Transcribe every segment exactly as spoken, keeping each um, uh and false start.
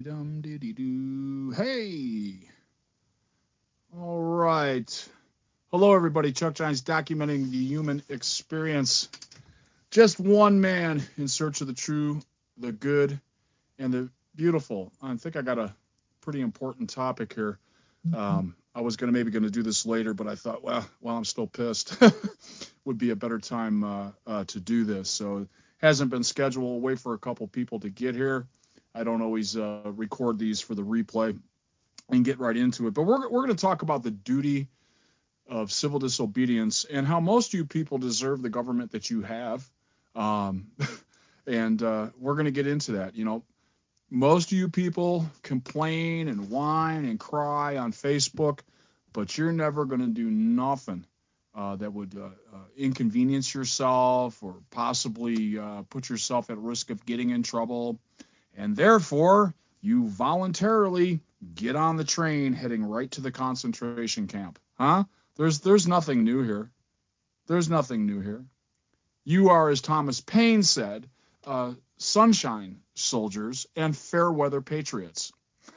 Dum diddy doo. Hey. All right. Hello, everybody. Chuck Giants documenting the human experience. Just one man in search of the true, the good, and the beautiful. I think I got a pretty important topic here. Um, I was gonna maybe gonna do this later, but I thought, well, while I'm still pissed, would be a better time uh, uh, to do this. So it hasn't been scheduled. We'll wait for a couple people to get here. I don't always uh, record these for the replay and get right into it. But we're we're going to talk about the duty of civil disobedience and how most of you people deserve the government that you have. Um, and uh, we're going to get into that. You know, most of you people complain and whine and cry on Facebook, but you're never going to do nothing uh, that would uh, uh, inconvenience yourself or possibly uh, put yourself at risk of getting in trouble. And therefore, you voluntarily get on the train heading right to the concentration camp. Huh? There's there's nothing new here. There's nothing new here. You are, as Thomas Paine said, uh, sunshine soldiers and fair weather patriots.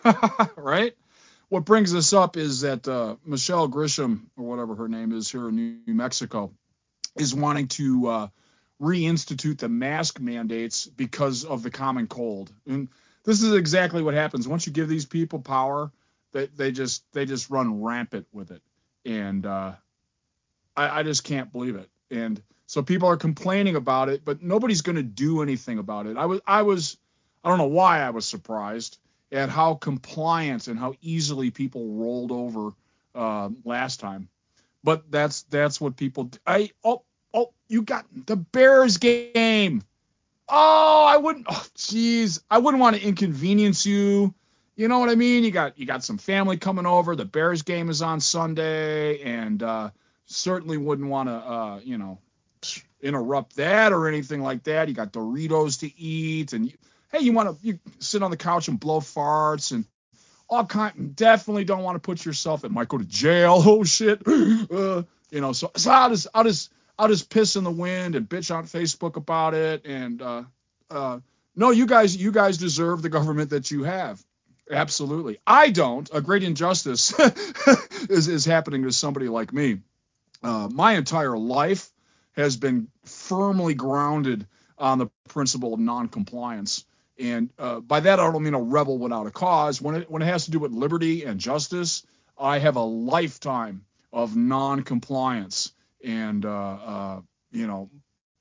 Right? What brings this up is that uh, Michelle Grisham, or whatever her name is here in New Mexico, is wanting to uh, reinstitute the mask mandates because of the common cold. And this is exactly what happens once you give these people power. They they just they just run rampant with it, and uh, I, I just can't believe it. And so people are complaining about it, but nobody's going to do anything about it. I was I was I don't know why I was surprised at how compliant and how easily people rolled over uh, last time. But that's that's what people. I oh. Oh, you got the Bears game. Oh, I wouldn't. Oh, jeez, I wouldn't want to inconvenience you. You know what I mean? You got you got some family coming over. The Bears game is on Sunday, and uh, certainly wouldn't want to, uh, you know, interrupt that or anything like that. You got Doritos to eat, and you, hey, you want to you sit on the couch and blow farts and all kind. Definitely don't want to put yourself. It might go to jail. Oh shit. Uh, you know, so so I'll just I'll just. I'll just piss in the wind and bitch on Facebook about it. And uh, uh, no, you guys, you guys deserve the government that you have. Absolutely. I don't. A great injustice is, is happening to somebody like me. Uh, my entire life has been firmly grounded on the principle of noncompliance. And uh, by that, I don't mean a rebel without a cause. When it, when it has to do with liberty and justice, I have a lifetime of noncompliance. And, uh, uh, you know,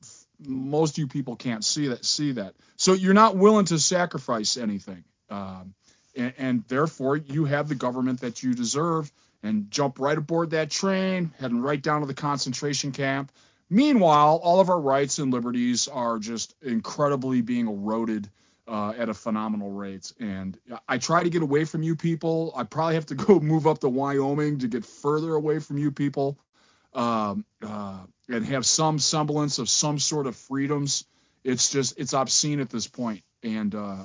most of you people can't see that, see that. So you're not willing to sacrifice anything. Um, and, and therefore, you have the government that you deserve and jump right aboard that train, heading right down to the concentration camp. Meanwhile, all of our rights and liberties are just incredibly being eroded uh, at a phenomenal rate. And I try to get away from you people. I probably have to go move up to Wyoming to get further away from you people. Um, uh, and have some semblance of some sort of freedoms. It's just, it's obscene at this point. And uh,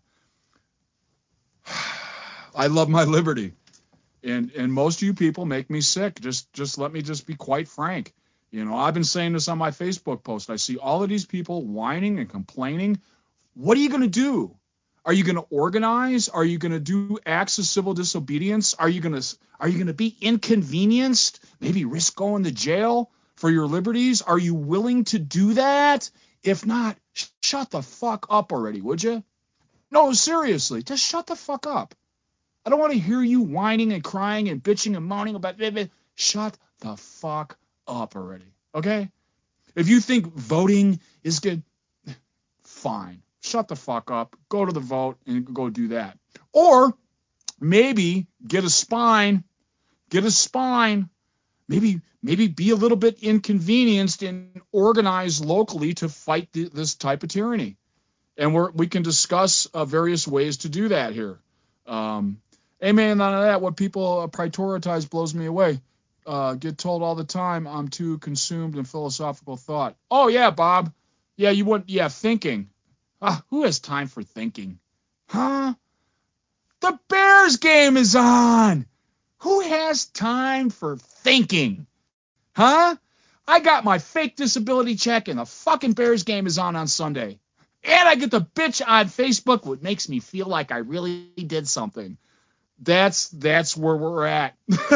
uh, I love my liberty. And and most of you people make me sick. Just just let me just be quite frank. You know, I've been saying this on my Facebook post. I see all of these people whining and complaining. What are you going to do? Are you going to organize? Are you going to do acts of civil disobedience? Are you going to are you going to be inconvenienced? Maybe risk going to jail for your liberties? Are you willing to do that? If not, sh- shut the fuck up already, would you? No, seriously, just shut the fuck up. I don't want to hear you whining and crying and bitching and moaning about it. Shut the fuck up already, okay? If you think voting is good, fine. Shut the fuck up, go to the vote, and go do that. Or maybe get a spine, get a spine, maybe maybe be a little bit inconvenienced and organize locally to fight th- this type of tyranny. And we're, we can discuss uh, various ways to do that here. Um, amen, none of that. What people uh, prioritize blows me away. Uh, get told all the time I'm too consumed in philosophical thought. Oh, yeah, Bob. Yeah, you want, yeah, thinking. Ah, who has time for thinking? Huh? The Bears game is on. Who has time for thinking? Huh? I got my fake disability check and the fucking Bears game is on on Sunday. And I get the bitch on Facebook, what makes me feel like I really did something. That's that's where we're at.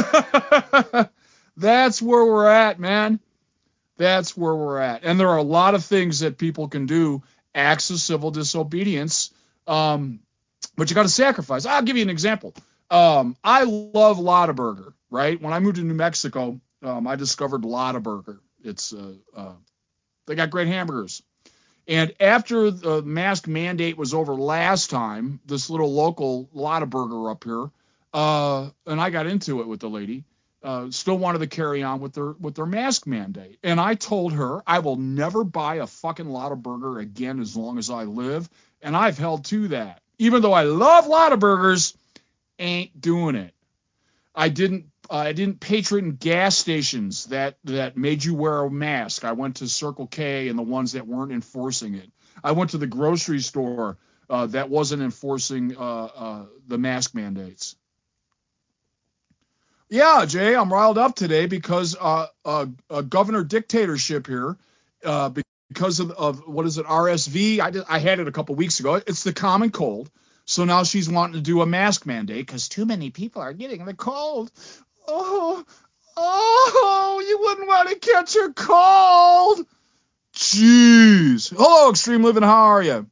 That's where we're at, man. That's where we're at. And there are a lot of things that people can do, acts of civil disobedience, um, but you got to sacrifice. I'll give you an example. Um, I love Lotta Burger, right? When I moved to New Mexico, um, I discovered Lotta Burger. It's uh, uh, they got great hamburgers. And after the mask mandate was over last time, this little local Lotta Burger up here, uh, and I got into it with the lady, uh, still wanted to carry on with their with their mask mandate. And I told her I will never buy a fucking Lotta Burger again as long as I live. And I've held to that. Even though I love Lotta Burgers, ain't doing it. I didn't uh, I didn't patron gas stations that that made you wear a mask. I went to Circle K and the ones that weren't enforcing it. I went to the grocery store uh, that wasn't enforcing uh, uh, the mask mandates. Yeah, Jay, I'm riled up today because uh, uh, a governor dictatorship here, uh, because of, of what is it, R S V? I did, I had it a couple weeks ago. It's the common cold. So now she's wanting to do a mask mandate because too many people are getting the cold. Oh, oh, you wouldn't want to catch a cold. Jeez. Hello, Extreme Living. How are you?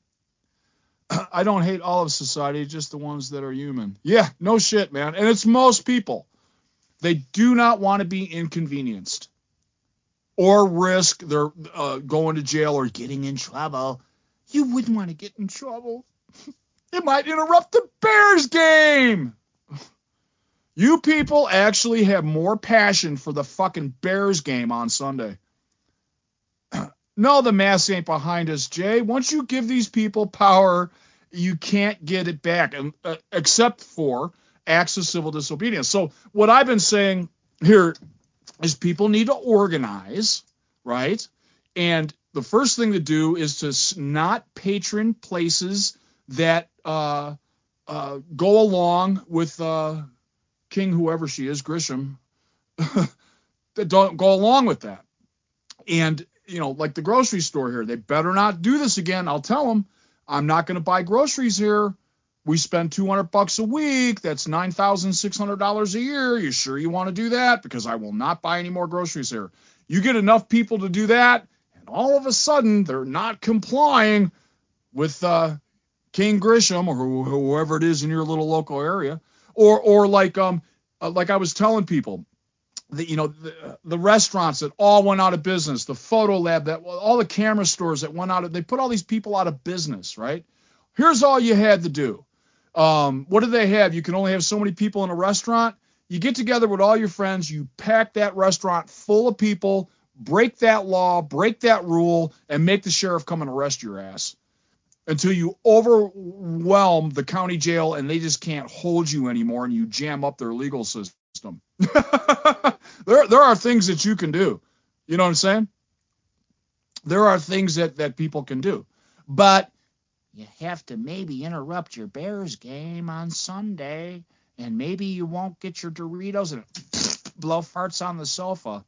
I don't hate all of society, just the ones that are human. Yeah, no shit, man. And it's most people. They do not want to be inconvenienced or risk their uh, going to jail or getting in trouble. You wouldn't want to get in trouble. It might interrupt the Bears game. You people actually have more passion for the fucking Bears game on Sunday. No, the mask ain't behind us, Jay. Once you give these people power, you can't get it back, uh, except for acts of civil disobedience. So what I've been saying here is people need to organize, right? And the first thing to do is to not patron places that uh, uh, go along with uh, King, whoever she is, Grisham, that don't go along with that. And, you know, like the grocery store here, they better not do this again. I'll tell them, I'm not going to buy groceries here. We spend two hundred bucks a week. That's nine thousand six hundred dollars a year. You sure you want to do that? Because I will not buy any more groceries here. You get enough people to do that, and all of a sudden they're not complying with uh, King Grisham or whoever it is in your little local area. Or or like um uh, like I was telling people, the, you know, the, the restaurants that all went out of business, the photo lab, that all the camera stores that went out of, they put all these people out of business, right? Here's all you had to do. Um, what do they have? You can only have so many people in a restaurant. You get together with all your friends, you pack that restaurant full of people, break that law, break that rule, and make the sheriff come and arrest your ass until you overwhelm the county jail and they just can't hold you anymore and you jam up their legal system. there, there are things that you can do. You know what I'm saying? There are things that, that people can do. But you have to maybe interrupt your Bears game on Sunday, and maybe you won't get your Doritos and blow farts on the sofa.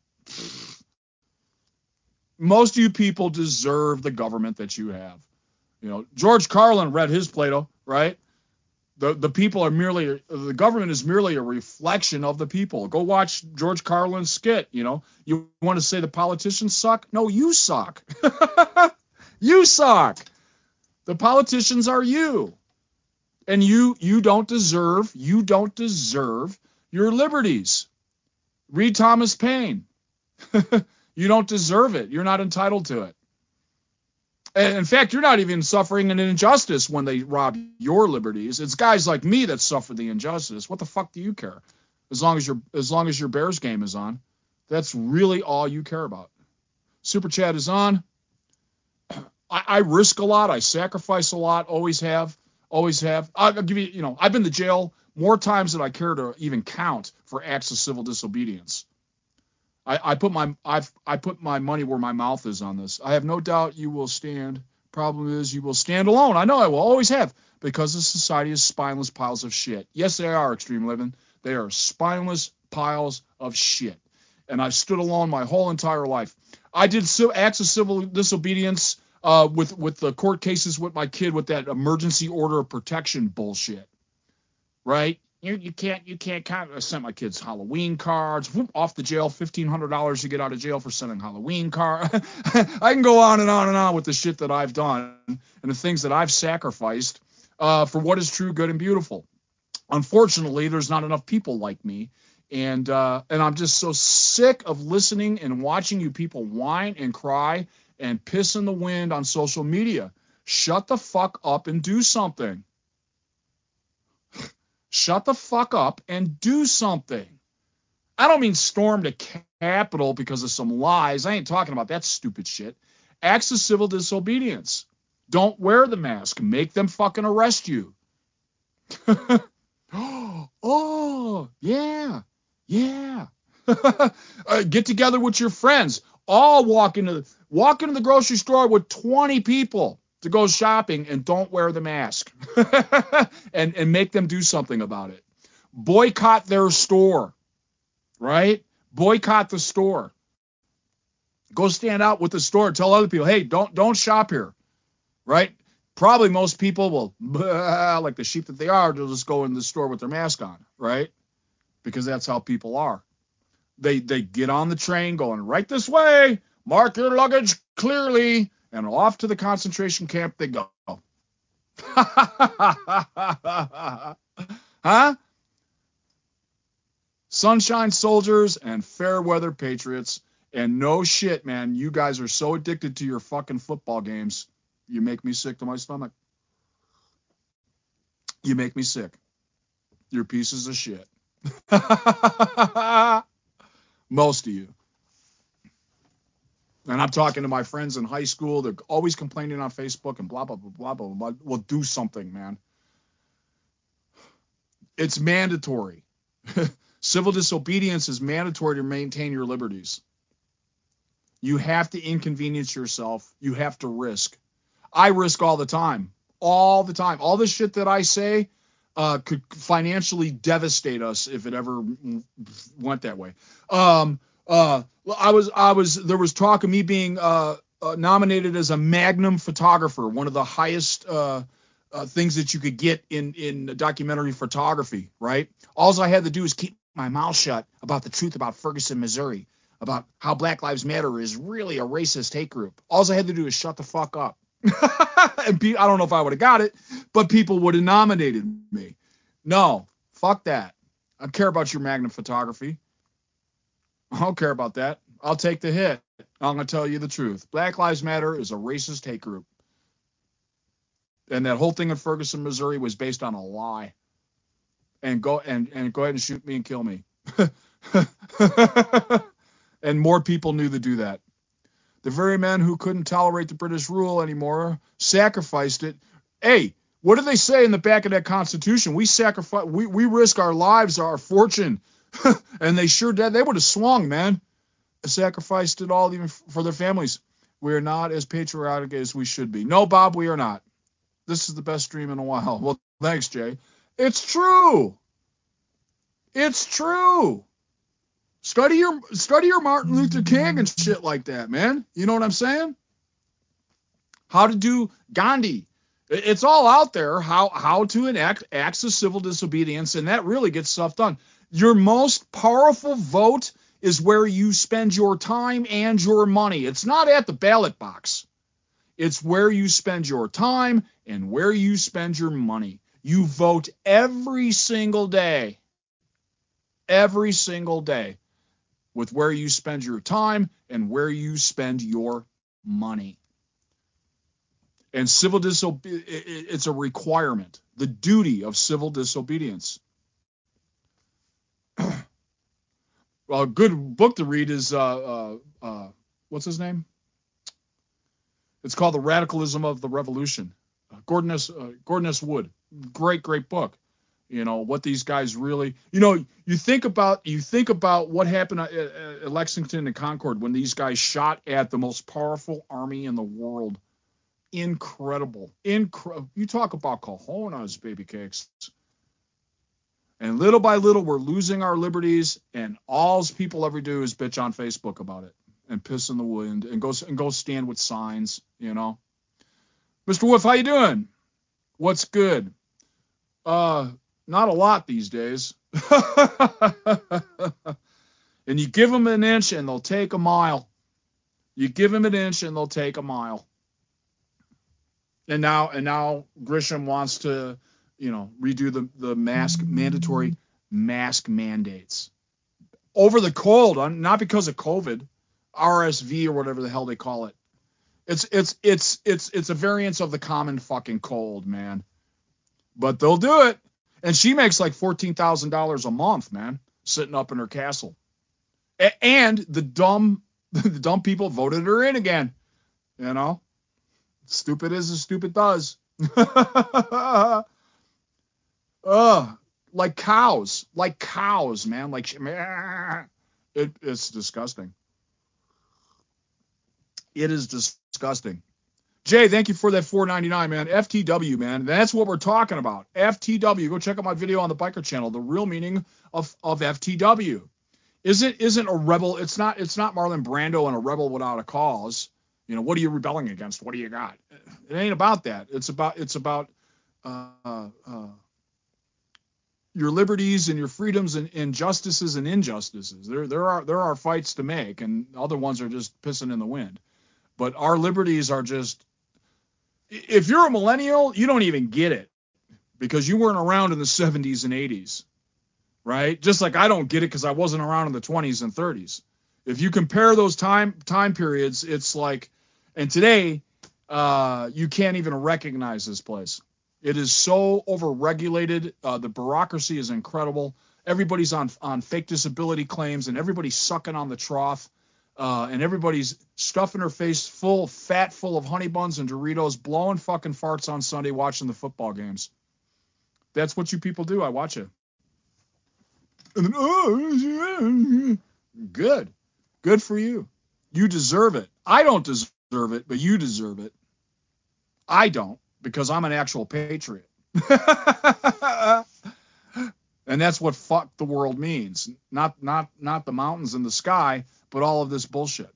Most of you people deserve the government that you have. You know, George Carlin read his Plato, right? The the people are merely, the government is merely a reflection of the people. Go watch George Carlin's skit, you know. You want to say the politicians suck? No, you suck. You suck. The politicians are you. And you you don't deserve, you don't deserve your liberties. Read Thomas Paine. You don't deserve it. You're not entitled to it. And in fact, you're not even suffering an injustice when they rob your liberties. It's guys like me that suffer the injustice. What the fuck do you care? As long as your as long as your Bears game is on. That's really all you care about. Super Chat is on. I, I risk a lot. I sacrifice a lot. Always have. Always have. I'll give you, you know, I've been to jail more times than I care to even count for acts of civil disobedience. I, I put my I've I put my money where my mouth is on this. I have no doubt you will stand. Problem is you will stand alone. I know I will always have, because this society is spineless piles of shit. Yes, they are, Extreme Living. They are spineless piles of shit. And I've stood alone my whole entire life. I did acts of civil disobedience uh, with with the court cases with my kid with that emergency order of protection bullshit, right? You you can't you can't count. I sent my kids Halloween cards. Whoop, off the jail, fifteen hundred dollars to get out of jail for sending Halloween card. I can go on and on and on with the shit that I've done and the things that I've sacrificed uh, for what is true, good, and beautiful. Unfortunately, there's not enough people like me, and uh, and I'm just so sick of listening and watching you people whine and cry and piss in the wind on social media. Shut the fuck up and do something. Shut the fuck up and do something. I don't mean storm the Capitol because of some lies. I ain't talking about that stupid shit. Acts of civil disobedience. Don't wear the mask. Make them fucking arrest you. Oh, yeah, yeah. uh, get together with your friends. All walk into the, walk into the grocery store with twenty people to go shopping and don't wear the mask. and, and make them do something about it. Boycott their store, right? Boycott the store. Go stand out with the store. Tell other people, hey, don't don't shop here, right? Probably most people will, like the sheep that they are, they'll just go in the store with their mask on, right? Because that's how people are. They they get on the train going right this way, mark your luggage clearly, and off to the concentration camp they go. Huh? Sunshine soldiers and fair weather patriots. And no shit, man, you guys are so addicted to your fucking football games. You make me sick to my stomach. You make me sick. You're pieces of shit. Most of you. And I'm talking to my friends in high school. They're always complaining on Facebook and blah, blah, blah, blah, blah, blah. Well, do something, man. It's mandatory. Civil disobedience is mandatory to maintain your liberties. You have to inconvenience yourself. You have to risk. I risk all the time. All the time. All the shit that I say uh, could financially devastate us if it ever went that way. Um, uh, I was, I was, there was talk of me being uh, uh, nominated as a Magnum photographer, one of the highest uh, uh, things that you could get in, in documentary photography, right? All I had to do is keep my mouth shut about the truth about Ferguson, Missouri, about how Black Lives Matter is really a racist hate group. All I had to do is shut the fuck up. And be, I don't know if I would have got it, but people would have nominated me. No, fuck that. I don't care about your Magnum photography. I don't care about that. I'll take the hit. I'm going to tell you the truth. Black Lives Matter is a racist hate group. And that whole thing in Ferguson, Missouri was based on a lie. And go and, and go ahead and shoot me and kill me. And more people knew to do that. The very men who couldn't tolerate the British rule anymore sacrificed it. Hey, what do they say in the back of that Constitution? We sacrifice, we, we risk our lives, our fortune. And they sure did. They would have swung, man. Sacrificed it all even for their families. We are not as patriotic as we should be. No, Bob, we are not. This is the best stream in a while. Well, thanks, Jay. It's true. It's true. Study your study your Martin Luther King and shit like that, man. You know what I'm saying? How to do Gandhi. It's all out there. How how to enact acts of civil disobedience, and that really gets stuff done. Your most powerful vote is where you spend your time and your money. It's not at the ballot box. It's where you spend your time and where you spend your money. You vote every single day. Every single day. With where you spend your time and where you spend your money. And civil disobedience, it's a requirement, the duty of civil disobedience. Well, a good book to read is, uh, uh, uh, what's his name? It's called The Radicalism of the Revolution. Gordon S. Uh, Gordon S. Wood. Great, great book. You know, what these guys really, you know, you think about, you think about what happened at, at Lexington and Concord when these guys shot at the most powerful army in the world. Incredible. Incredible. You talk about cojones, baby cakes. And little by little, we're losing our liberties, and all people ever do is bitch on Facebook about it and piss in the wind and go and go stand with signs, you know. Mister Wolf, how you doing? What's good? Uh, not a lot these days. And you give them an inch and they'll take a mile. You give them an inch and they'll take a mile. And now, and now Grisham wants to, you know, redo the, the mask, mandatory mask mandates over the cold, not because of COVID, R S V or whatever the hell they call it. It's, it's, it's, it's, it's a variance of the common fucking cold, man. But they'll do it. And she makes like fourteen thousand dollars a month, man, sitting up in her castle. A- and the dumb, the dumb people voted her in again. You know, stupid is as stupid does. uh, like cows, like cows, man. Like, it, it's disgusting. It is disgusting. Jay, thank you for that four ninety-nine, man. F T W, man. That's what we're talking about. F T W. Go check out my video on the Biker channel. The real meaning of, of F T W. Isn't isn't a rebel? It's not it's not Marlon Brando and a rebel without a cause. You know, what are you rebelling against? What do you got? It ain't about that. It's about it's about uh, uh, your liberties and your freedoms and, and justices and injustices. There there are there are fights to make, and other ones are just pissing in the wind. But our liberties are just. If you're a millennial, you don't even get it because you weren't around in the seventies and eighties, right? Just like I don't get it because I wasn't around in the twenties and thirties. If you compare those time time periods, it's like, and today, uh, you can't even recognize this place. It is so overregulated. Uh, the bureaucracy is incredible. Everybody's on on fake disability claims, and everybody's sucking on the trough. Uh, and everybody's stuffing her face full, fat, full of honey buns and Doritos, blowing fucking farts on Sunday, watching the football games. That's what you people do. I watch it. And then, oh, good. Good for you. You deserve it. I don't deserve it, but you deserve it. I don't, because I'm an actual patriot. And that's what fuck the world means. Not, not, not the mountains in the sky, but all of this bullshit.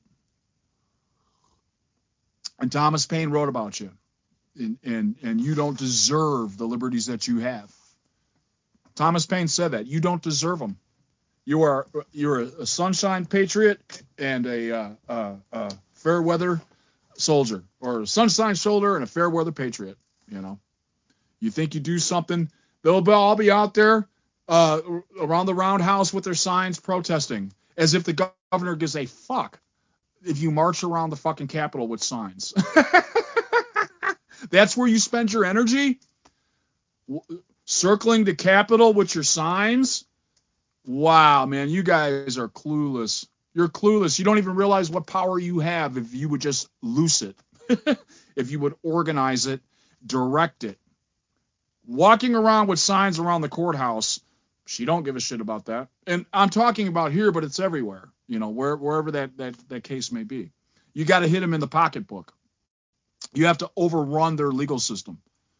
And Thomas Paine wrote about you, and, and, and you don't deserve the liberties that you have. Thomas Paine said that. You don't deserve them. You are you're a sunshine patriot and a uh, uh, uh, fair weather soldier, or a sunshine soldier and a fair weather patriot. You know, you think you do something, they'll all be out there uh, around the roundhouse with their signs protesting, as if the governor gives a fuck if you march around the fucking Capitol with signs. That's where you spend your energy? Circling the Capitol with your signs? Wow, man, you guys are clueless. You're clueless. You don't even realize what power you have if you would just loose it. If you would organize it, direct it. Walking around with signs around the courthouse, she don't give a shit about that. And I'm talking about here, but it's everywhere. You know, where, wherever that, that, that case may be. You got to hit them in the pocketbook. You have to overrun their legal system.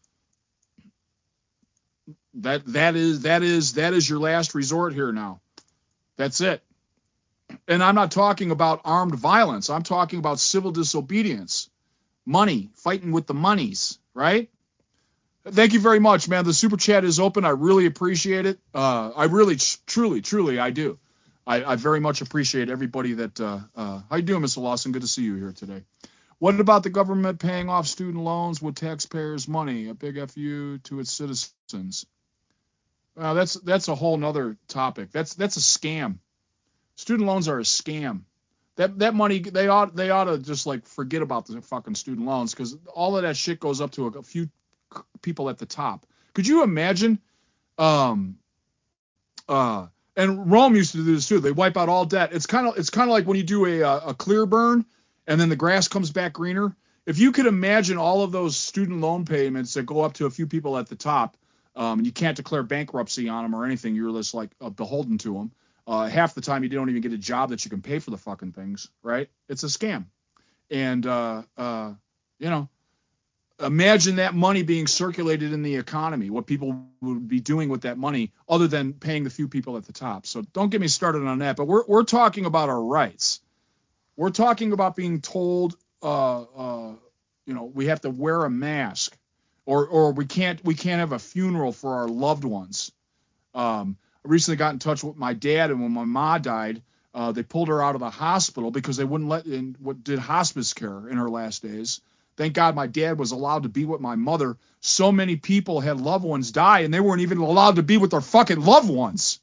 That that is that is that is your last resort here now. That's it. And I'm not talking about armed violence. I'm talking about civil disobedience. Money, fighting with the monies, right? Thank you very much, man. The super chat is open. I really appreciate it. Uh, I really, truly, truly, I do. I, I very much appreciate everybody that. Uh, uh, how you doing, Mister Lawson? Good to see you here today. What about the government paying off student loans with taxpayers' money? A big F U to its citizens. Well, that's that's a whole nother topic. That's that's a scam. Student loans are a scam. That that money they ought they ought to just like forget about the fucking student loans, because all of that shit goes up to a, a few people at the top. Could you imagine? Um, uh, and Rome used to do this too. They wipe out all debt. It's kind of it's kind of like when you do a a clear burn and then the grass comes back greener. If you could imagine all of those student loan payments that go up to a few people at the top. Um, and you can't declare bankruptcy on them or anything. You're just like uh, beholden to them. Uh, half the time you don't even get a job that you can pay for the fucking things, right? It's a scam. And, uh, uh, you know, imagine that money being circulated in the economy, what people would be doing with that money other than paying the few people at the top. So don't get me started on that. But we're we're talking about our rights. We're talking about being told, uh, uh, you know, we have to wear a mask, or or we can't we can't have a funeral for our loved ones. Um, I recently got in touch with my dad, and when my mom died, uh, they pulled her out of the hospital because they wouldn't let in what did hospice care in her last days. Thank God my dad was allowed to be with my mother. So many people had loved ones die, and they weren't even allowed to be with their fucking loved ones.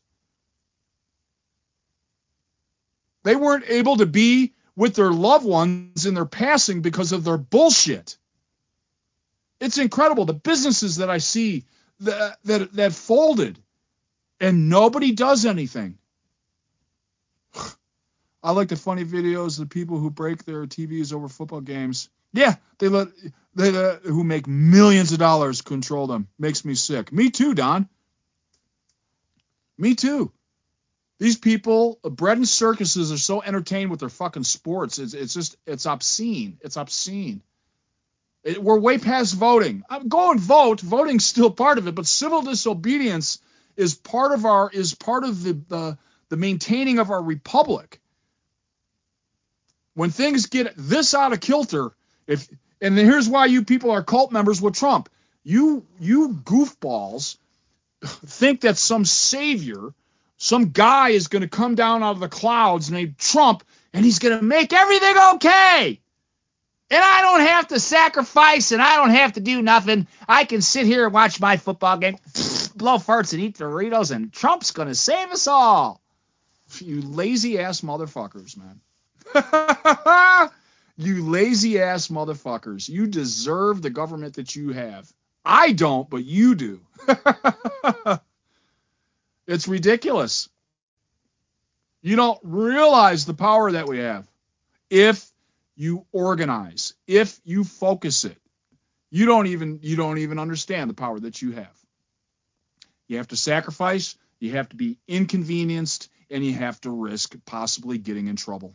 They weren't able to be with their loved ones in their passing because of their bullshit. It's incredible. The businesses that I see that that, that folded, and nobody does anything. I like the funny videos of the people who break their T Vs over football games. Yeah, they let they let, who make millions of dollars control them. Makes me sick. Me too, Don. Me too. These people, bread and circuses, are so entertained with their fucking sports. It's it's just it's obscene. It's obscene. It, we're way past voting. I'm go and vote. Voting's still part of it, but civil disobedience is part of our is part of the the, the maintaining of our republic. When things get this out of kilter, if and here's why you people are cult members with Trump. You you goofballs think that some savior, some guy is going to come down out of the clouds named Trump, and he's going to make everything okay. And I don't have to sacrifice, and I don't have to do nothing. I can sit here and watch my football game, blow farts and eat Doritos, and Trump's going to save us all. You lazy-ass motherfuckers, man. You lazy-ass motherfuckers. You deserve the government that you have. I don't, but you do. It's ridiculous. You don't realize the power that we have if you organize, if you focus it. You don't even you don't even understand the power that you have. You have to sacrifice, you have to be inconvenienced, and you have to risk possibly getting in trouble.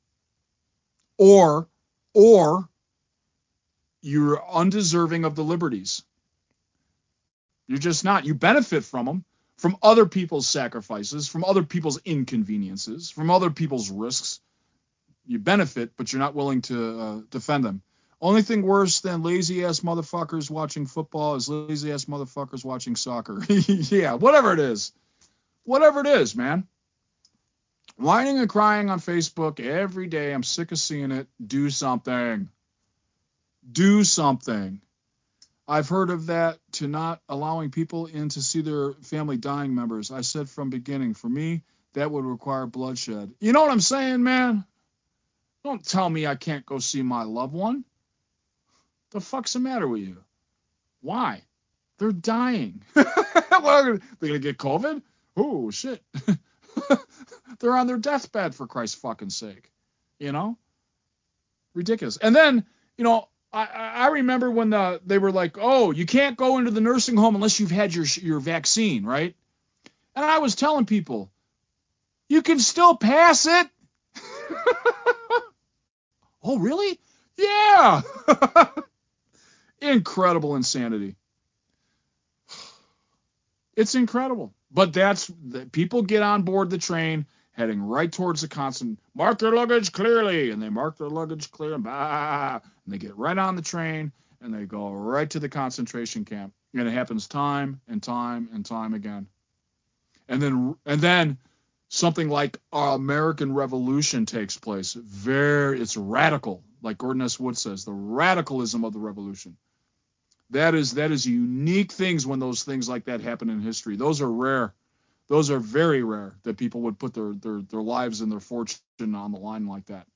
Or or you're undeserving of the liberties. You're just not. You benefit from them, from other people's sacrifices, from other people's inconveniences, from other people's risks. You benefit, but you're not willing to uh, defend them. Only thing worse than lazy-ass motherfuckers watching football is lazy-ass motherfuckers watching soccer. Yeah, whatever it is. Whatever it is, man. Whining and crying on Facebook every day. I'm sick of seeing it. Do something. Do something. I've heard of that to not allowing people in to see their family dying members. I said from beginning, for me, that would require bloodshed. You know what I'm saying, man? Don't tell me I can't go see my loved one. The fuck's the matter with you? Why? They're dying. They're going to get COVID? Oh, shit. They're on their deathbed, for Christ's fucking sake. You know? Ridiculous. And then, you know, I, I remember when the, they were like, oh, you can't go into the nursing home unless you've had your your vaccine, right? And I was telling people, you can still pass it. Oh, really? Yeah. Incredible insanity. It's incredible. But that's, people get on board the train heading right towards the constant, mark their luggage clearly, and they mark their luggage clear, and, bah, and they get right on the train, and they go right to the concentration camp. And it happens time and time and time again. And then, and then something like our American Revolution takes place. Very, it's radical, like Gordon S. Wood says, the radicalism of the revolution. That is that is unique things when those things like that happen in history. Those are rare. Those are very rare that people would put their, their, their lives and their fortune on the line like that.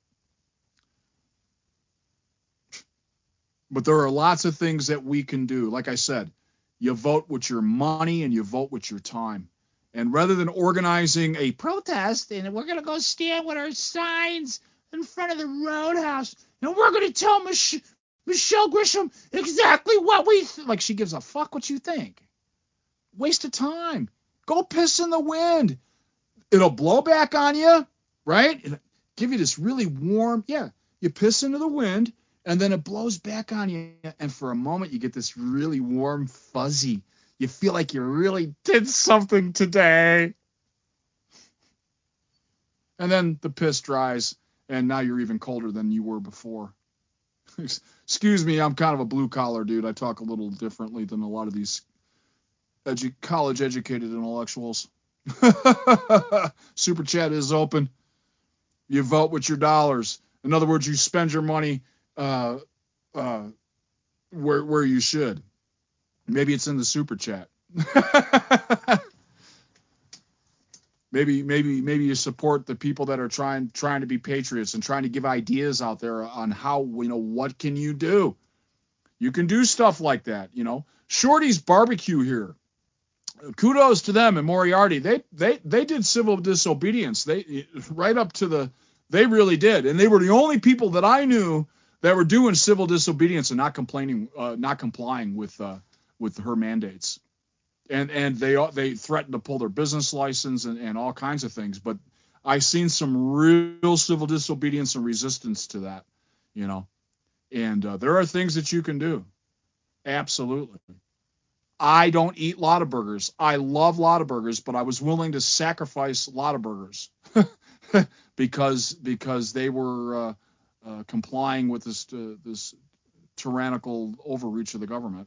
But there are lots of things that we can do. Like I said, you vote with your money and you vote with your time. And rather than organizing a protest and we're going to go stand with our signs in front of the roadhouse and we're going to tell Mich- Michelle Grisham exactly what we th-. Like, she gives a fuck what you think. Waste of time. Go piss in the wind. It'll blow back on you, right? It'll give you this really warm, yeah, you piss into the wind, and then it blows back on you, and for a moment you get this really warm fuzzy. You feel like you really did something today. And then the piss dries, and now you're even colder than you were before. Excuse me, I'm kind of a blue collar dude. I talk a little differently than a lot of these edu- college educated intellectuals. Super chat is open. You vote with your dollars. In other words, you spend your money uh, uh, where where you should. Maybe it's in the super chat. maybe maybe maybe you support the people that are trying trying to be patriots and trying to give ideas out there on how, you know, what can you do? You can do stuff like that, you know. Shorty's Barbecue here. Kudos to them and Moriarty. They they they did civil disobedience. They right up to the they really did, and they were the only people that I knew that were doing civil disobedience and not complaining, uh, not complying with uh, with her mandates. And and they they threatened to pull their business license and, and all kinds of things. But I've seen some real civil disobedience and resistance to that, you know. And uh, there are things that you can do. Absolutely. I don't eat Lotta Burgers. I love Lotta Burgers, but I was willing to sacrifice Lotta Burgers because because they were uh, uh, complying with this uh, this tyrannical overreach of the government.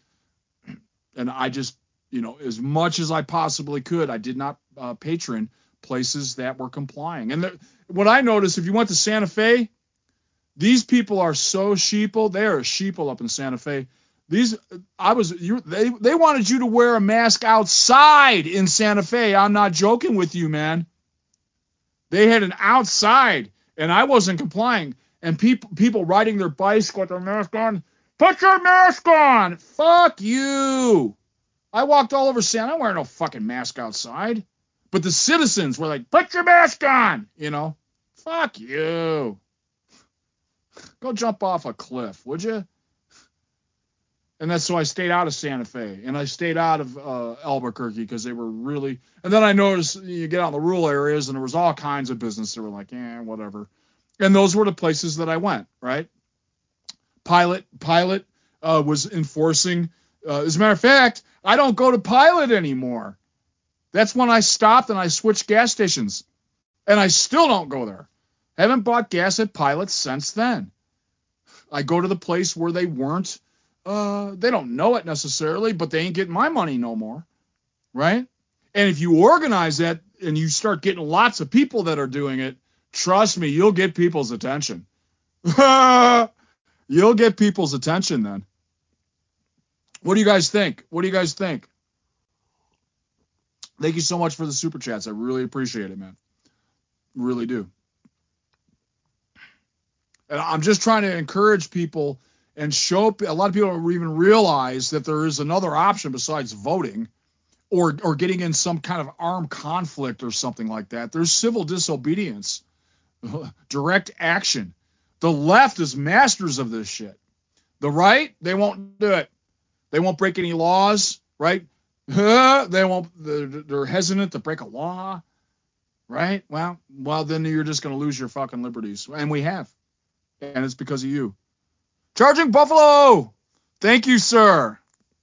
And I just, you know, as much as I possibly could, I did not uh, patron places that were complying. And the, what I noticed, if you went to Santa Fe, these people are so sheeple. They are sheeple up in Santa Fe. These, I was, you, they, they wanted you to wear a mask outside in Santa Fe. I'm not joking with you, man. They had an outside, and I wasn't complying. And people, people riding their bikes with their mask on. Put your mask on. Fuck you. I walked all over Santa. I wear no fucking mask outside. But the citizens were like, put your mask on. You know, fuck you. Go jump off a cliff, would you? And that's so I stayed out of Santa Fe, and I stayed out of uh, Albuquerque because they were really. And then I noticed you get out in the rural areas, and there was all kinds of business that were like, eh, whatever. And those were the places that I went. Right? Pilot, Pilot uh, was enforcing. Uh, as a matter of fact, I don't go to Pilot anymore. That's when I stopped and I switched gas stations, and I still don't go there. Haven't bought gas at Pilot since then. I go to the place where they weren't. Uh, they don't know it necessarily, but they ain't getting my money no more, right? And if you organize that and you start getting lots of people that are doing it, trust me, you'll get people's attention. You'll get people's attention then. What do you guys think? What do you guys think? Thank you so much for the super chats. I really appreciate it, man. Really do. And I'm just trying to encourage people and show a lot of people don't even realize that there is another option besides voting or or getting in some kind of armed conflict or something like that. There's civil disobedience, direct action. The left is masters of this shit. The right, they won't do it. They won't break any laws, right? They won't. They're, they're hesitant to break a law, right? Well, well, then you're just going to lose your fucking liberties, and we have, and it's because of you. Charging Buffalo! Thank you, sir.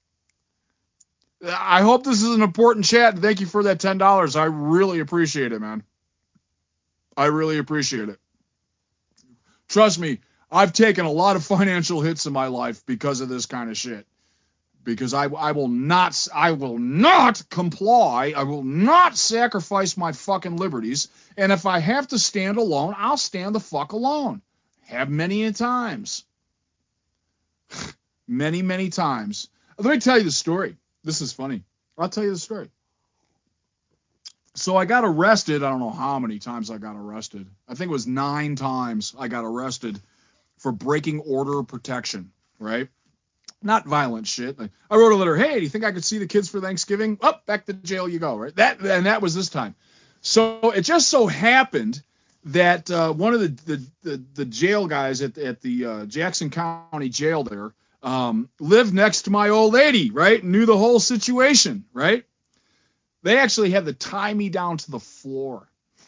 I hope this is an important chat. Thank you for that ten dollars. I really appreciate it, man. I really appreciate it. Trust me, I've taken a lot of financial hits in my life because of this kind of shit. Because I, I will not, I will not comply. I will not sacrifice my fucking liberties. And if I have to stand alone, I'll stand the fuck alone. Have many times. Many, many times. Let me tell you the story. This is funny. I'll tell you the story. So I got arrested. I don't know how many times I got arrested. I think it was nine times I got arrested for breaking order of protection, right? Not violent shit. I wrote a letter. Hey, do you think I could see the kids for Thanksgiving? Oh, back to jail you go, right? That and that was this time. So it just so happened that uh, one of the, the, the, the jail guys at, at the uh, Jackson County jail there um, lived next to my old lady, right? Knew the whole situation, right? They actually had to tie me down to the floor.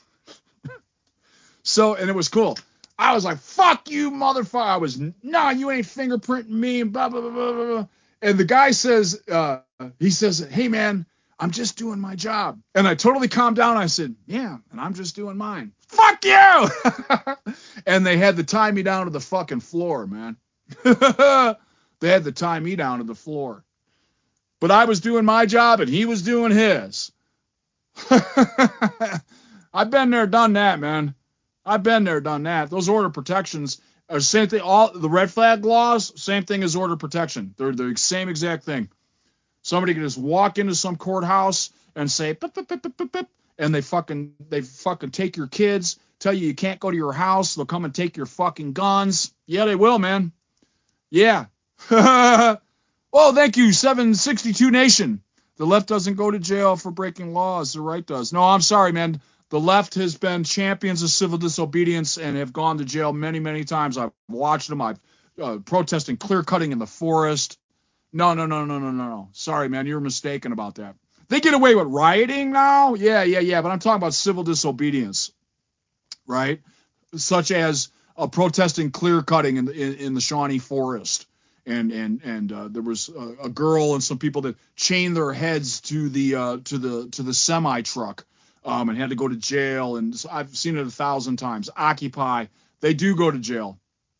So, and it was cool. I was like, fuck you, motherfucker. I was, nah, you ain't fingerprinting me, and blah, blah, blah, blah, blah. And the guy says, uh, he says, hey, man, I'm just doing my job. And I totally calmed down. I said, yeah, and I'm just doing mine. Fuck you! And they had to tie me down to the fucking floor, man. They had to tie me down to the floor. But I was doing my job and he was doing his. I've been there, done that, man. I've been there, done that. Those order protections are same thing. All the red flag laws, same thing as order protection. They're the same exact thing. Somebody can just walk into some courthouse and say, pip, pip, pip, pip, pip, pip, and they fucking they fucking take your kids, tell you you can't go to your house. They'll come and take your fucking guns. Yeah, they will, man. Yeah. Oh, thank you, seven sixty-two Nation. The left doesn't go to jail for breaking laws. The right does. No, I'm sorry, man. The left has been champions of civil disobedience and have gone to jail many, many times. I've watched them. I've uh, protesting clear cutting in the forest. No, no, no, no, no, no, no. Sorry, man. You're mistaken about that. They get away with rioting now. Yeah, yeah, yeah. But I'm talking about civil disobedience, right? Such as uh, protesting clear cutting in, in, in the Shawnee Forest. And and and uh, there was a, a girl and some people that chained their heads to the uh, to the to the semi truck um, and had to go to jail. And I've seen it a thousand times. Occupy, they do go to jail.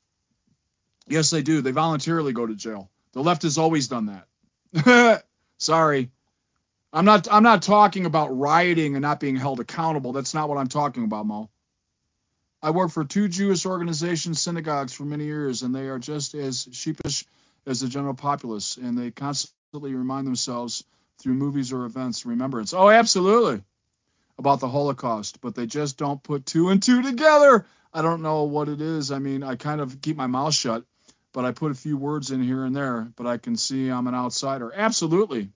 Yes, they do. They voluntarily go to jail. The left has always done that. Sorry, I'm not I'm not talking about rioting and not being held accountable. That's not what I'm talking about, Mo. I worked for two Jewish organizations, synagogues, for many years, and they are just as sheepish as the general populace, and they constantly remind themselves through movies or events remembrance. Oh, absolutely, about the Holocaust, but they just don't put two and two together. I don't know what it is. I mean, I kind of keep my mouth shut, but I put a few words in here and there, but I can see I'm an outsider. Absolutely.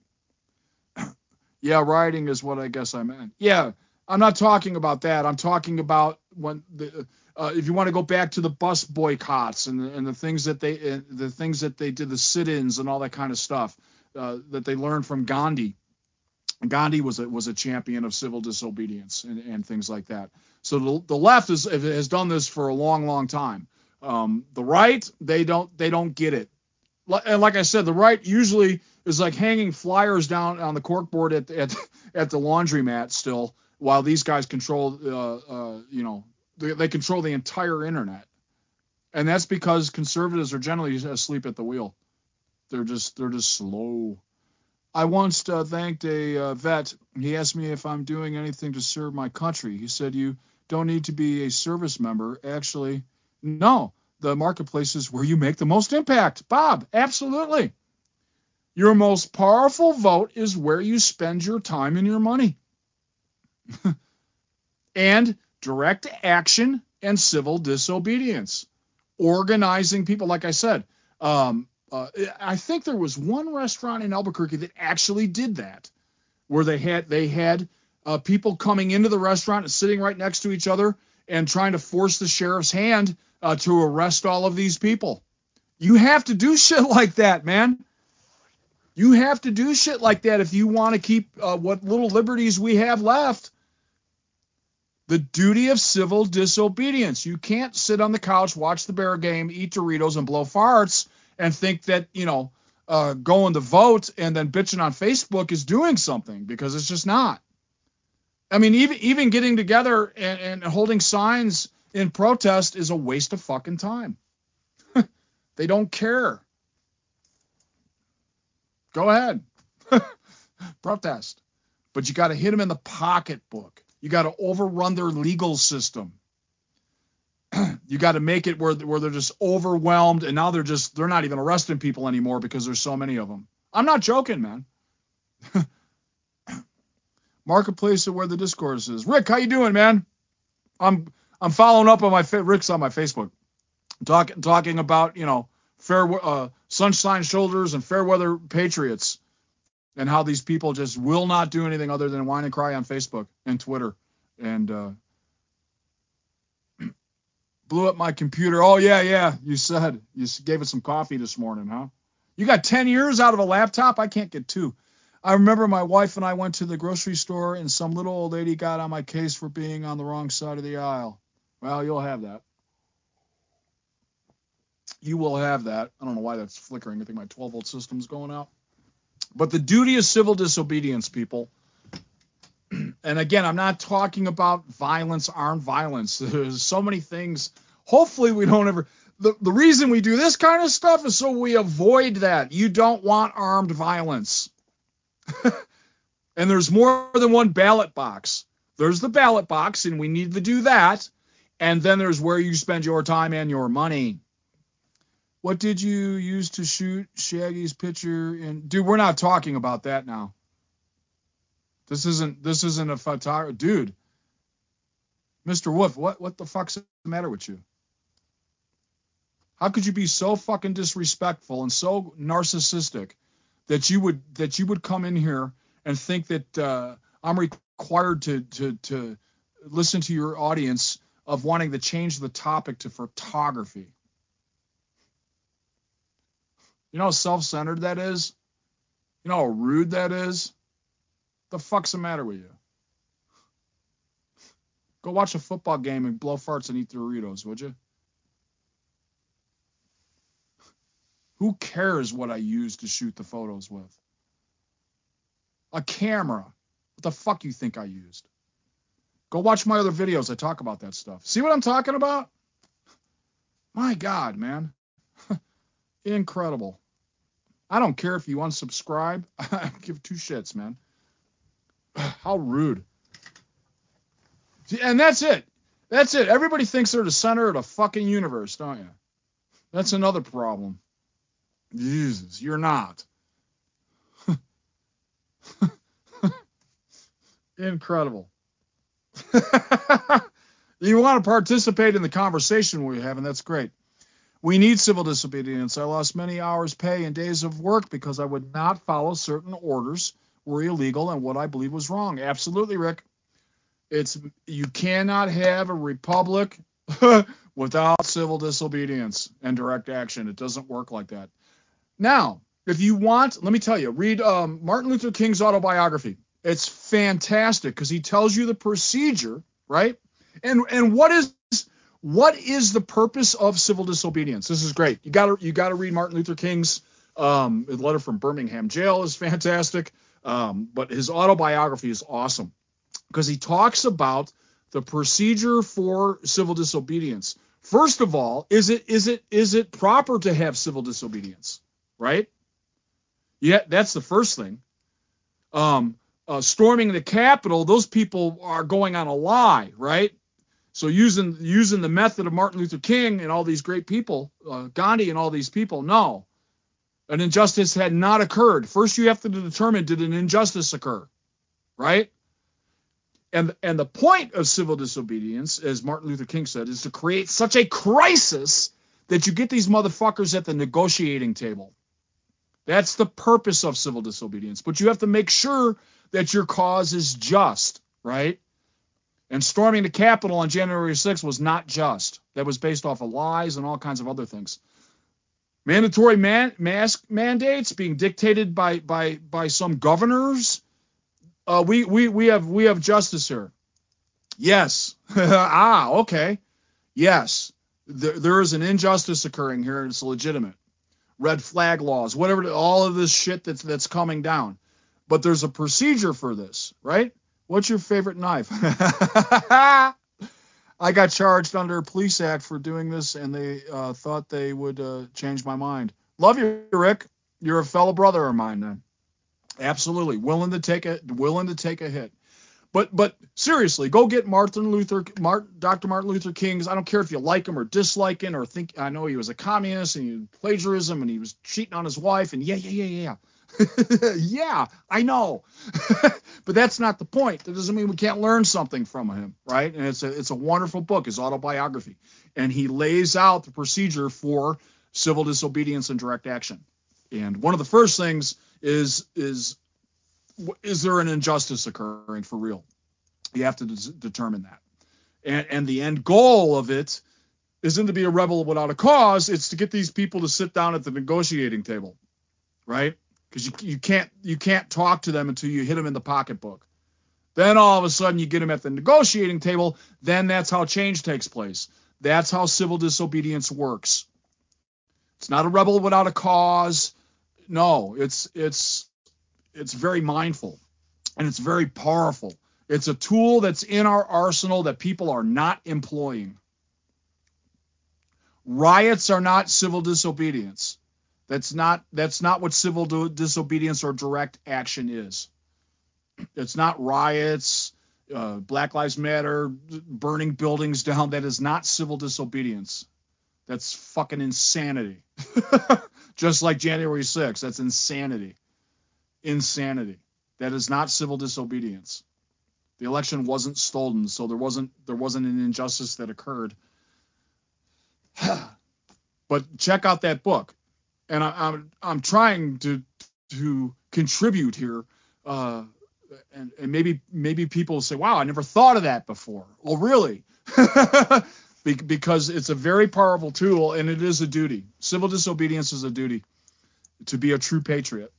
Yeah, rioting is what I guess I meant. Yeah. I'm not talking about that. I'm talking about when the, uh, if you want to go back to the bus boycotts and the, and the things that they uh, the things that they did, the sit-ins and all that kind of stuff uh, that they learned from Gandhi. Gandhi was a, was a champion of civil disobedience and, and things like that. So the, the left is, has done this for a long, long time. Um, the right, they don't they don't get it. And like I said, the right usually is like hanging flyers down on the corkboard at at at the laundromat still. While these guys control, uh, uh, you know, they, they control the entire internet. And that's because conservatives are generally asleep at the wheel. They're just they're just slow. I once uh, thanked a uh, vet. He asked me if I'm doing anything to serve my country. He said, you don't need to be a service member. Actually, no. The marketplace is where you make the most impact. Bob, absolutely. Your most powerful vote is where you spend your time and your money. And direct action and civil disobedience. Organizing people, like I said. Um, uh, I think there was one restaurant in Albuquerque that actually did that, where they had they had uh, people coming into the restaurant and sitting right next to each other and trying to force the sheriff's hand uh, to arrest all of these people. You have to do shit like that, man. You have to do shit like that if you want to keep uh, what little liberties we have left. The duty of civil disobedience. You can't sit on the couch, watch the Bear game, eat Doritos, and blow farts and think that, you know, uh, going to vote and then bitching on Facebook is doing something, because it's just not. I mean, even even getting together and, and holding signs in protest is a waste of fucking time. They don't care. Go ahead. Protest. But you got to hit them in the pocketbook. You got to overrun their legal system. You got to make it where, where they're just overwhelmed, and now they're just they're not even arresting people anymore because there's so many of them. I'm not joking, man. Marketplace of where the discourse is. Rick, how you doing, man? I'm I'm following up on my Rick's on my Facebook, talking talking about you know fair uh, sunshine shoulders and fair weather patriots. And how these people just will not do anything other than whine and cry on Facebook and Twitter. And uh, blew up my computer. Oh, yeah, yeah. You said you gave it some coffee this morning, huh? You got ten years out of a laptop? I can't get two. I remember my wife and I went to the grocery store and some little old lady got on my case for being on the wrong side of the aisle. Well, you'll have that. You will have that. I don't know why that's flickering. I think my twelve volt system's going out. But the duty of civil disobedience, people, and again, I'm not talking about violence, armed violence. There's so many things. Hopefully we don't ever, the, the reason we do this kind of stuff is so we avoid that. You don't want armed violence. And there's more than one ballot box. There's the ballot box, and we need to do that. And then there's where you spend your time and your money. What did you use to shoot Shaggy's picture? And dude, we're not talking about that now. This isn't this isn't a photographer, dude. Mister Wolf, what what the fuck's the matter with you? How could you be so fucking disrespectful and so narcissistic that you would that you would come in here and think that uh, I'm required to to to listen to your audience of wanting to change the topic to photography? You know how self-centered that is? You know how rude that is? The fuck's the matter with you? Go watch a football game and blow farts and eat Doritos, would you? Who cares what I use to shoot the photos with? A camera. What the fuck you think I used? Go watch my other videos. I talk about that stuff. See what I'm talking about? My God, man. Incredible. I don't care if you unsubscribe. I give two shits, man. How rude. And that's it. That's it. Everybody thinks they're the center of the fucking universe, don't you? That's another problem. Jesus, you're not. Incredible. You want to participate in the conversation we're having, that's great. We need civil disobedience. I lost many hours' pay and days of work because I would not follow certain orders were illegal and what I believe was wrong. Absolutely, Rick. It's you cannot have a republic without civil disobedience and direct action. It doesn't work like that. Now, if you want, let me tell you, read um, Martin Luther King's autobiography. It's fantastic because he tells you the procedure, right? And and what is what is the purpose of civil disobedience? This is great. You got to you got to read Martin Luther King's um, letter from Birmingham jail is fantastic, um, but his autobiography is awesome because he talks about the procedure for civil disobedience. First of all, is it is it is it proper to have civil disobedience, right? Yeah, that's the first thing. Um, uh, storming the Capitol, those people are going on a lie, right? So using using the method of Martin Luther King and all these great people, uh, Gandhi and all these people, no, an injustice had not occurred. First, you have to determine, did an injustice occur, right? And and the point of civil disobedience, as Martin Luther King said, is to create such a crisis that you get these motherfuckers at the negotiating table. That's the purpose of civil disobedience. But you have to make sure that your cause is just, right? And storming the Capitol on January sixth was not just. That was based off of lies and all kinds of other things. Mandatory man, mask mandates being dictated by by by some governors. Uh, we we we have we have justice here. Yes. ah, okay. Yes. There, there is an injustice occurring here, and it's legitimate. Red flag laws, whatever, all of this shit that's that's coming down. But there's a procedure for this, right? What's your favorite knife? I got charged under a police act for doing this, and they uh, thought they would uh, change my mind. Love you, Rick. You're a fellow brother of mine, then. Absolutely, willing to take a willing to take a hit. But but seriously, go get Martin Luther, Martin, Doctor Martin Luther King's. I don't care if you like him or dislike him or think. I know he was a communist and he plagiarism and he was cheating on his wife and yeah yeah yeah yeah. yeah, I know. But that's not the point. That doesn't mean we can't learn something from him, right? And it's a it's a wonderful book, his autobiography. And he lays out the procedure for civil disobedience and direct action. And one of the first things is is is there an injustice occurring for real? You have to des- determine that. And and the end goal of it isn't to be a rebel without a cause, it's to get these people to sit down at the negotiating table, right? Because you, you can't you can't talk to them until you hit them in the pocketbook. Then all of a sudden you get them at the negotiating table. Then that's how change takes place. That's how civil disobedience works. It's not a rebel without a cause. No, it's it's it's very mindful and it's very powerful. It's a tool that's in our arsenal that people are not employing. Riots are not civil disobedience. That's not that's not what civil disobedience or direct action is. It's not riots, uh, Black Lives Matter, burning buildings down. That is not civil disobedience. That's fucking insanity. Just like January sixth, that's insanity. Insanity. That is not civil disobedience. The election wasn't stolen, so there wasn't there wasn't an injustice that occurred. But check out that book, and I, I'm I'm trying to to contribute here, uh, and, and maybe maybe people say, "Wow, I never thought of that before." Well, really, Be- because it's a very powerful tool, and it is a duty. Civil disobedience is a duty to be a true patriot.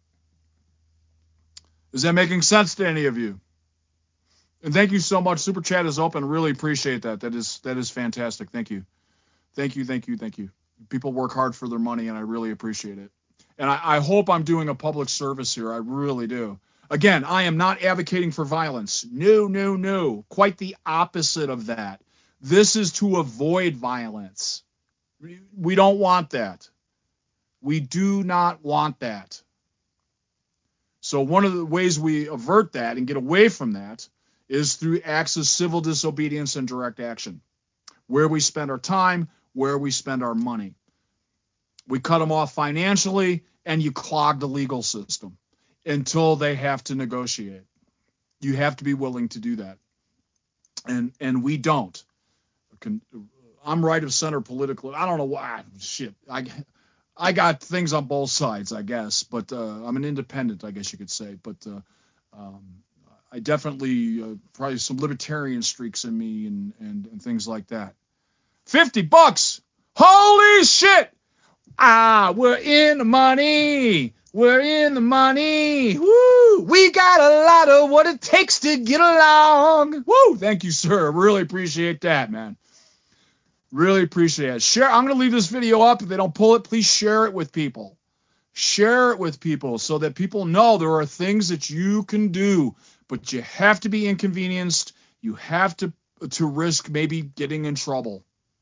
Is that making sense to any of you? And thank you so much. Super Chat is open. Really appreciate that. That is that is fantastic. Thank you. Thank you, thank you, thank you. People work hard for their money, and I really appreciate it. And I, I hope I'm doing a public service here. I really do. Again, I am not advocating for violence. No, no, no. Quite the opposite of that. This is to avoid violence. We don't want that. We do not want that. So one of the ways we avert that and get away from that is through acts of civil disobedience and direct action. Where we spend our time, where we spend our money. We cut them off financially, and you clog the legal system until they have to negotiate. You have to be willing to do that. And and we don't. I'm right of center politically. I don't know why. Shit. I I got things on both sides, I guess. But uh, I'm an independent, I guess you could say. But uh, um, I definitely uh, probably some libertarian streaks in me and, and, and things like that. fifty bucks. Holy shit. Ah, we're in the money. We're in the money. Woo. We got a lot of what it takes to get along. Woo. Thank you, sir. Really appreciate that, man. Really appreciate it. Share. I'm going to leave this video up. If they don't pull it, please share it with people. Share it with people so that people know there are things that you can do, but you have to be inconvenienced. You have to, to risk maybe getting in trouble.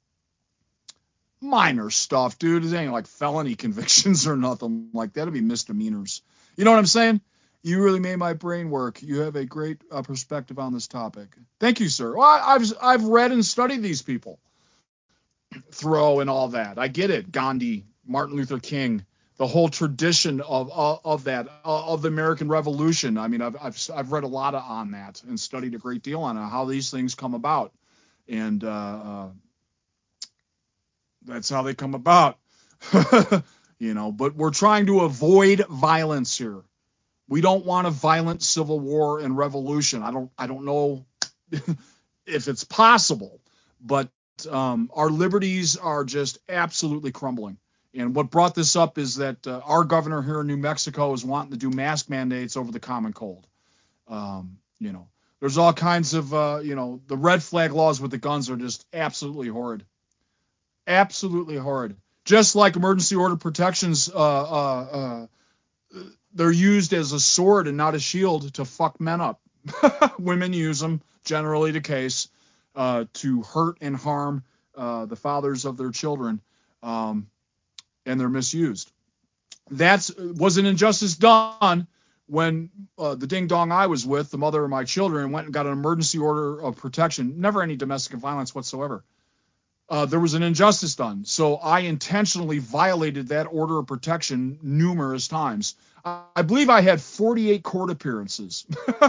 Minor stuff, dude. It ain't like felony convictions or nothing like that. It'll be misdemeanors. You know what I'm saying? You really made my brain work. You have a great uh, perspective on this topic. Thank you, sir. Well, I, I've I've read and studied these people. Thoreau and all that. I get it. Gandhi, Martin Luther King, the whole tradition of of, of that of the American Revolution. I mean, I've I've I've read a lot of, on that and studied a great deal on it, how these things come about, and. Uh, uh, That's how they come about, you know, but we're trying to avoid violence here. We don't want a violent civil war and revolution. I don't, I don't know if it's possible, but um, our liberties are just absolutely crumbling. And what brought this up is that uh, our governor here in New Mexico is wanting to do mask mandates over the common cold. Um, you know, there's all kinds of, uh, you know, the red flag laws with the guns are just absolutely horrid. Absolutely horrid. Just like emergency order protections, uh, uh, uh, they're used as a sword and not a shield to fuck men up. Women use them, generally the case, uh, to hurt and harm uh, the fathers of their children, um, and they're misused. That was an injustice done when uh, the ding dong I was with, the mother of my children, went and got an emergency order of protection. Never any domestic violence whatsoever. Uh, there was an injustice done. So I intentionally violated that order of protection numerous times. I, I believe I had forty-eight court appearances.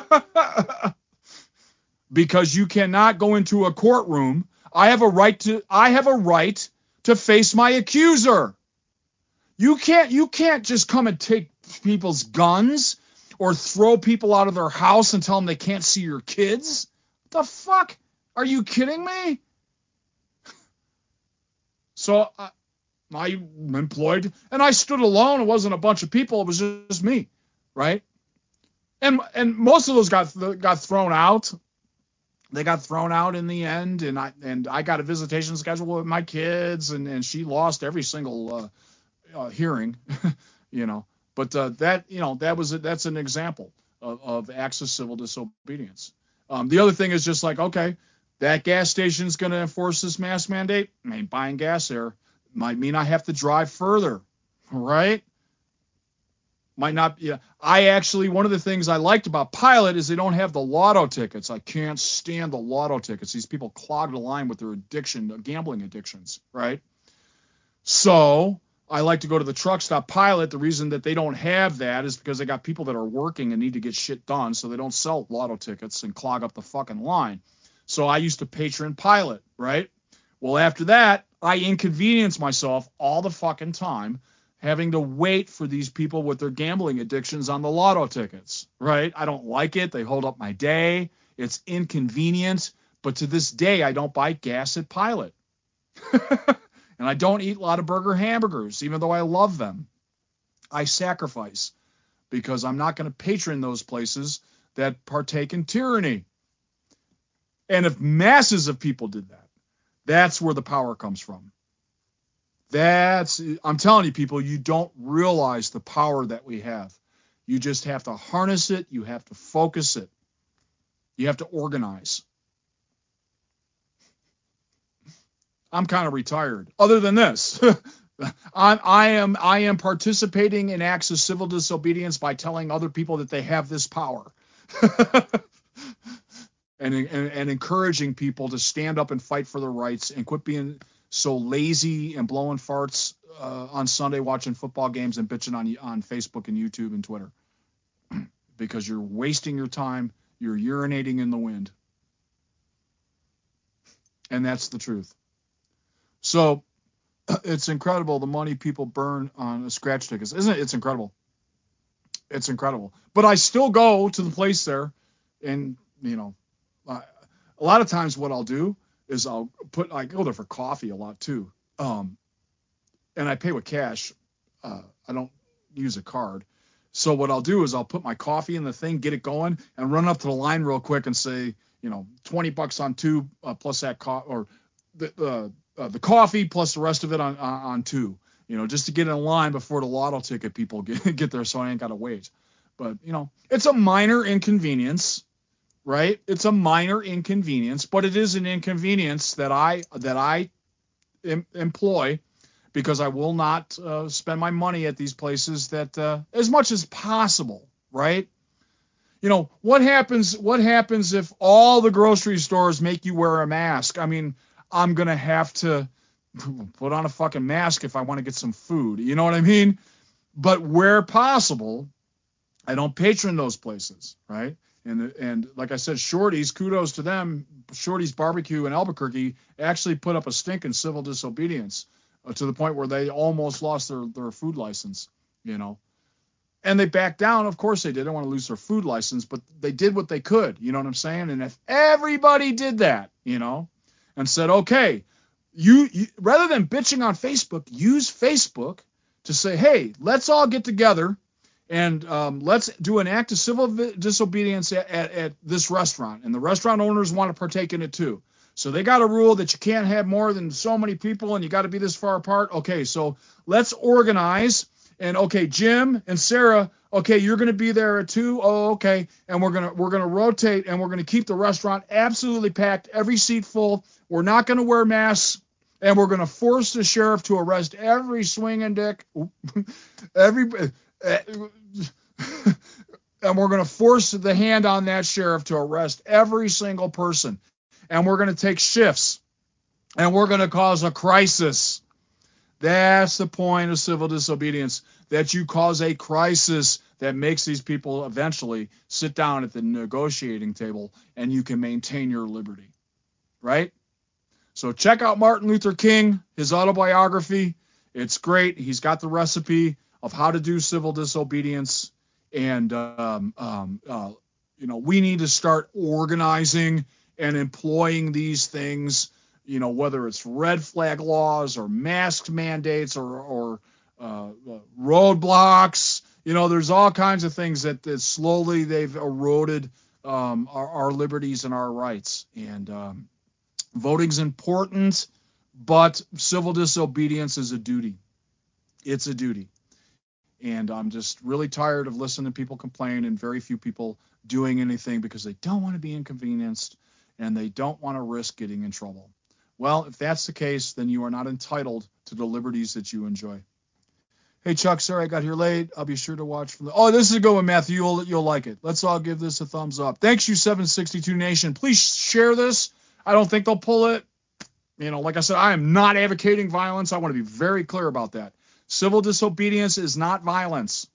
Because you cannot go into a courtroom. I have a right to I have a right to face my accuser. You can't you can't just come and take people's guns or throw people out of their house and tell them they can't see your kids. What the fuck? Are you kidding me? So I, I employed, and I stood alone. It wasn't a bunch of people. It was just me, right? And and most of those got got thrown out. They got thrown out in the end, and I and I got a visitation schedule with my kids, and, and she lost every single uh, uh, hearing, you know. But uh, that you know that was a, that's an example of, of acts of civil disobedience. Um, the other thing is just like, okay, That gas station's going to enforce this mask mandate. I ain't buying gas there. Might mean I have to drive further, right? Might not. Yeah. I actually, one of the things I liked about Pilot is they don't have the lotto tickets. I can't stand the lotto tickets. These people clog the line with their addiction, gambling addictions, right? So I like to go to the truck stop Pilot. The reason that they don't have that is because they got people that are working and need to get shit done, so they don't sell lotto tickets and clog up the fucking line. So I used to patron Pilot, right? Well, after that, I inconvenience myself all the fucking time having to wait for these people with their gambling addictions on the lotto tickets, right? I don't like it. They hold up my day. It's inconvenient. But to this day, I don't buy gas at Pilot. And I don't eat Lottaburger hamburgers, even though I love them. I sacrifice because I'm not going to patron those places that partake in tyranny. And if masses of people did that, that's where the power comes from. That's, I'm telling you, people, you don't realize the power that we have. You just have to harness it. You have to focus it. You have to organize. I'm kind of retired. Other than this, I'm, I am I am participating in acts of civil disobedience by telling other people that they have this power. and, and and encouraging people to stand up and fight for their rights and quit being so lazy and blowing farts uh, on Sunday watching football games and bitching on on Facebook and YouTube and Twitter. Because you're wasting your time. You're urinating in the wind. And that's the truth. So it's incredible the money people burn on scratch tickets. Isn't it? It's incredible. It's incredible. But I still go to the place there, and, you know, I, a lot of times what I'll do is I'll put, I go there for coffee a lot too. Um, and I pay with cash. Uh, I don't use a card. So what I'll do is I'll put my coffee in the thing, get it going, and run up to the line real quick and say, you know, twenty bucks on two, uh, plus that co- or the, uh, uh, the coffee plus the rest of it on, on, on two, you know, just to get in line before the lotto ticket people get, get there. So I ain't got to wait. But, you know, it's a minor inconvenience, right? It's a minor inconvenience, but it is an inconvenience that I, that I em- employ because I will not uh, spend my money at these places that uh, as much as possible, right? You know, what happens, what happens if all the grocery stores make you wear a mask? I mean, I'm going to have to put on a fucking mask if I want to get some food. You know what I mean? But where possible, I don't patron those places, right? And and like I said, Shorty's, kudos to them. Shorty's Barbecue in Albuquerque actually put up a stink in civil disobedience uh, to the point where they almost lost their, their food license, you know. And they backed down. Of course they did. They don't want to lose their food license, but they did what they could. You know what I'm saying? And if everybody did that, you know, and said, okay, you, you rather than bitching on Facebook, use Facebook to say, hey, let's all get together and um, let's do an act of civil disobedience at, at, at this restaurant. And the restaurant owners want to partake in it too. So they got a rule that you can't have more than so many people and you got to be this far apart. Okay, so let's organize. And okay, Jim and Sarah, okay, you're going to be there at two. Oh, okay. And we're going to we're going to rotate and we're going to keep the restaurant absolutely packed, every seat full. We're not going to wear masks. And we're going to force the sheriff to arrest every swinging dick, every, and we're going to force the hand on that sheriff to arrest every single person. And we're going to take shifts. And we're going to cause a crisis. That's the point of civil disobedience, that you cause a crisis that makes these people eventually sit down at the negotiating table and you can maintain your liberty, right? So check out Martin Luther King, his autobiography. It's great. He's got the recipe of how to do civil disobedience. And, um, um, uh, you know, we need to start organizing and employing these things, you know, whether it's red flag laws or mask mandates or, or uh, roadblocks. You know, there's all kinds of things that, that slowly they've eroded um, our, our liberties and our rights. And, um, voting's important, but civil disobedience is a duty. It's a duty. And I'm just really tired of listening to people complain and very few people doing anything because they don't want to be inconvenienced. and they don't want to risk getting in trouble. Well, if that's the case, then you are not entitled to the liberties that you enjoy. Hey, Chuck, sorry I got here late. I'll be sure to watch from the... Oh, this is a good one, Matthew. You'll, you'll like it. Let's all give this a thumbs up. Thanks, you seven sixty-two Nation. Please share this. I don't think they'll pull it. You know, like I said, I am not advocating violence. I want to be very clear about that. Civil disobedience is not violence.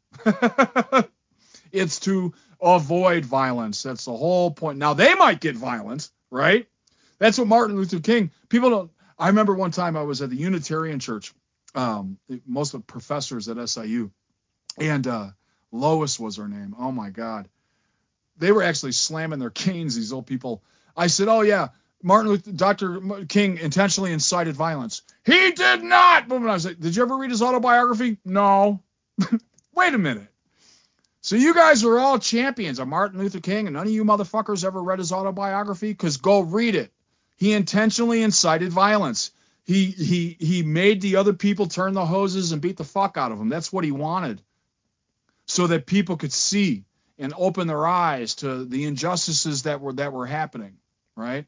It's to avoid violence. That's the whole point. Now, they might get violent, right? That's what Martin Luther King... People don't... I remember one time I was at the Unitarian Church. Um, most of the professors at S I U, and uh, Lois was her name. Oh my God, they were actually slamming their canes. These old people. I said, "Oh yeah, Martin Luther, Doctor King intentionally incited violence. He did not." And I was like, "Did you ever read his autobiography?" No. Wait a minute. So you guys are all champions of Martin Luther King, and none of you motherfuckers ever read his autobiography? Because go read it. He intentionally incited violence. He he he made the other people turn the hoses and beat the fuck out of him. That's what he wanted, so that people could see and open their eyes to the injustices that were that were happening, right?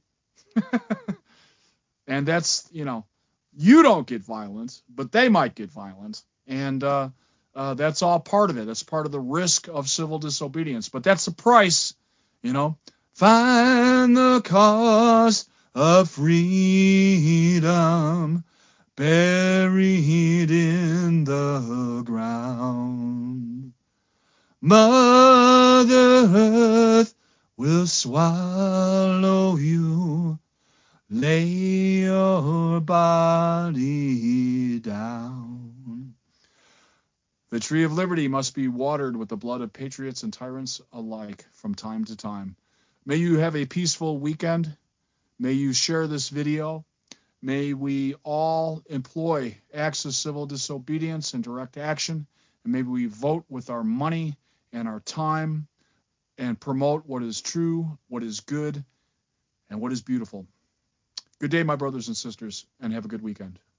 And that's, you know, you don't get violent, but they might get violent, and uh, uh, that's all part of it. That's part of the risk of civil disobedience. But that's the price, you know. Find the cost of freedom buried in the ground. Mother Earth will swallow you. Lay your body down. The tree of liberty must be watered with the blood of patriots and tyrants alike from time to time. May you have a peaceful weekend. May you share this video. May we all employ acts of civil disobedience and direct action. And maybe we vote with our money and our time and promote what is true, what is good, and what is beautiful. Good day, my brothers and sisters, and have a good weekend.